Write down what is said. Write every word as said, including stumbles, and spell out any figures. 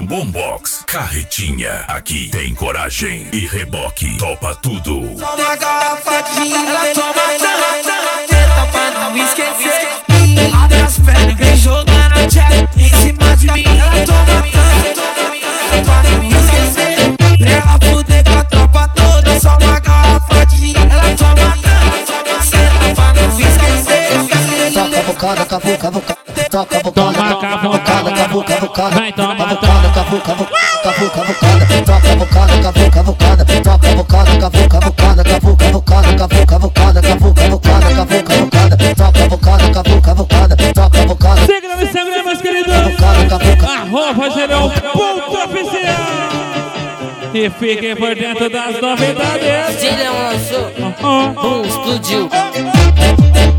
Boombox, carretinha. Aqui tem coragem e reboque. Topa tudo. Toma garrafadinha, ela toma teta pra não esquecer. Abre as pernas, vem jogando a tcheca em cima de mim. Ela toma teta pra não esquecer. Ela fuder com a tropa toda, só uma garrafadinha. Ela toma teta pra não esquecer. Toca a bocada, cavu, cavu, toca a bocada, Toma cavucada, cavu, cavucada, vai tomar cavucada, cavu, cavu, cavu, cavucada, toca a bocada, cavu, cavucada, toca a bocada, cavu, cavucada, cavu, cavucada, cavu, cavucada, cavu, cavucada, cavu, cavucada, toca a bocada, cavu, cavucada, toca a bocada. Siga no Instagram, meus queridos. Arroba Gerão ponto oficial. E fiquem por dentro das novidades. Ele lançou, Oh, oh. um explodiu.